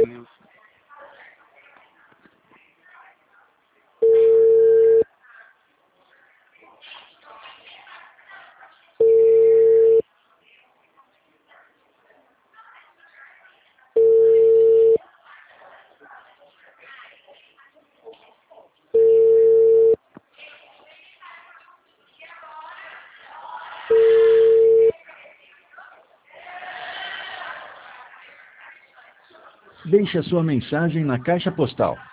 News. Deixe a sua mensagem na caixa postal